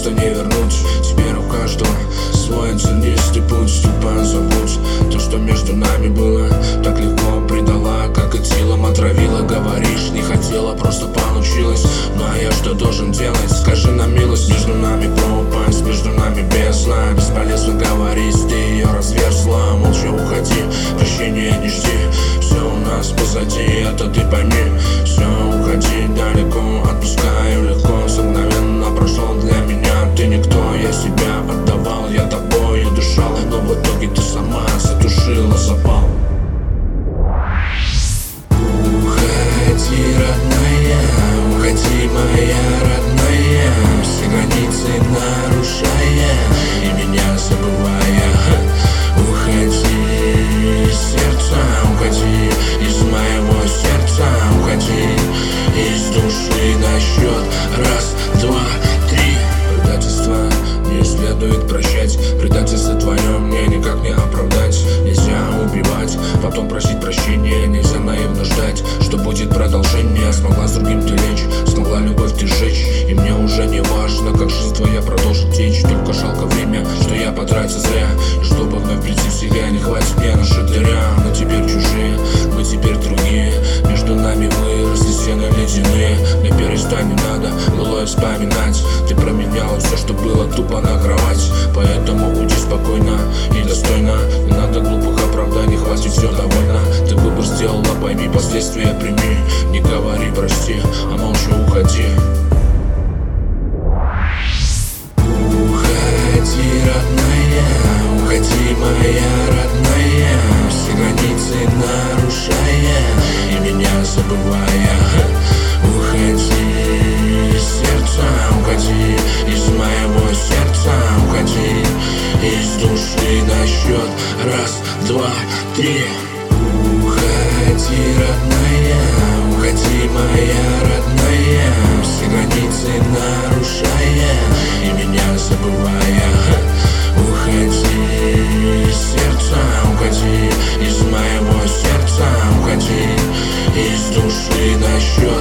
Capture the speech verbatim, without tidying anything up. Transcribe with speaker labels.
Speaker 1: просто не вернуть. Теперь у каждого свой тернистый путь. Ступай, забудь то, что между нами было. Так легко предала, как и телом отравила. Говоришь, не хотела, просто получилось. Ну а я что должен делать? Скажи на милость. Между нами пропасть, между нами бездна. Бесполезно говорить, ты ее разверзла. Молча уходи, прощения не жди. Все у нас позади, это ты пойми. Все, уходи далеко, отпускаю легко. Мгновенно прошел для меня. Ты никто, я себя отдавал, я тобою дышал. Но в итоге ты сама затушила запал. Уходи, родная, уходи, моя родная. Все границы нарушая и меня забывая. Уходи из сердца, уходи из моего сердца, уходи из души на счет раз, два, три. Предательство не следует прощать. Предательство твое мне никак не оправдать. Нельзя убивать, потом просить прощения. Нельзя наивно ждать, что будет продолжение. Смогла с другим ты лечь, смогла любовь ты сжечь. И мне уже не важно, как жизнь твоя продолжит течь. Только жалко время, что я потратил зря. И чтобы вновь прийти в себя, не хватит мне на шатыря. Мы теперь чужие, мы теперь другие. Между нами выросли стены ледяные. Мне перестань, не надо былое вспоминать. Ты променяла все, что было, тупо на кровать. Поэтому уйди спокойно и достойно. Не надо глупых оправданий, хватит, все довольно. Ты выбор сделала, пойми, последствия прими. Не говори прости, а молча уходи. Уходи, родная, уходи, моя родная. Все границы нарушая и меня забывая. Уходи из сердца, уходи из моего сердца, уходи из души на счет раз, два, три. Уходи, родная, уходи, моя родная. Все границы нарушая и меня забывая. Уходи из сердца, уходи из моего сердца, уходи из души на счет